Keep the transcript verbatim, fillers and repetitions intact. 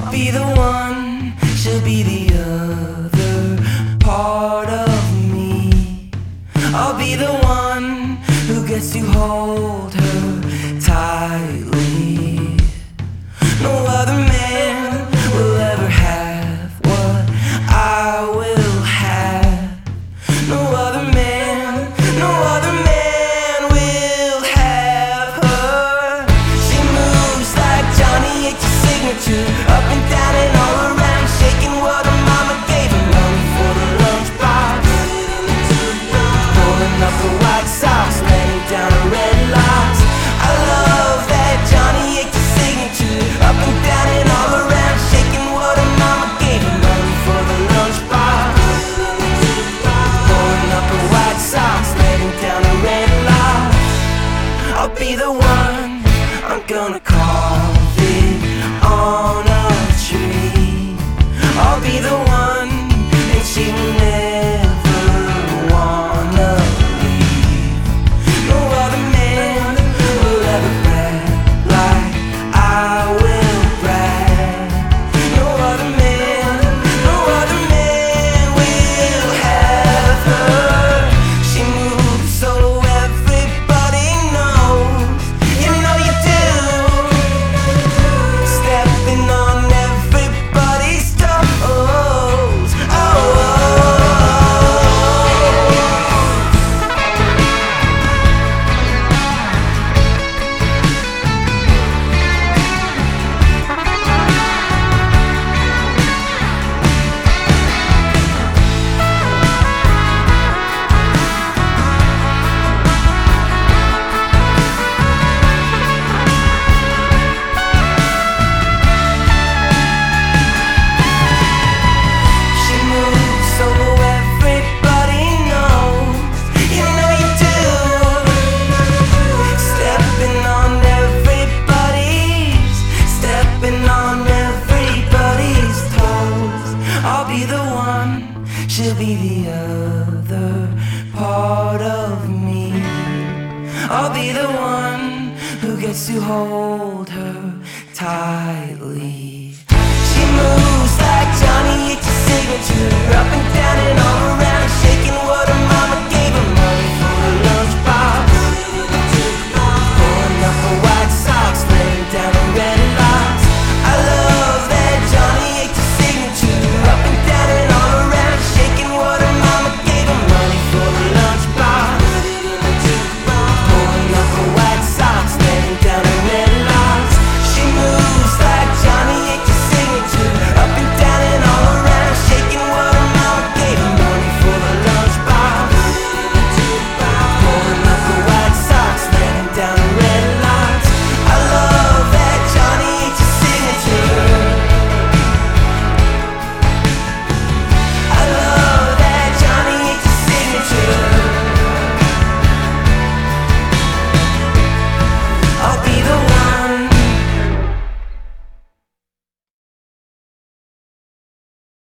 I'll be the one, she'll be the other part of me. I'll be the one who gets to hold her tightly. No other man will ever have what I will have. No other man, no other man will have her. She moves like Johnny H's signature, up and down and all around, shaking what her mama gave her. Money for the lunchbox, pulling up the White Sox, laying down the red locks. I love that Johnny H's signature, up and down and all around, shaking what her mama gave her. Money for the lunchbox, pulling up the White Sox, laying down the red locks. I'll be the one, I'm gonna carve it on a tree. I'll be the one, and she will never wanna leave. No other man will ever brag like I will brag. No other man, no other man will have her. She moves so everybody knows. You know you do. Stepping on everybody's toes. Oh, oh. She moves so everybody knows. You know you do. Stepping on everybody's, stepping on everybody's toes. I'll be the one, she'll be the other part of me. I'll be the one who gets to hold her tightly. She moves like Johnny H's signature, up and down and all around.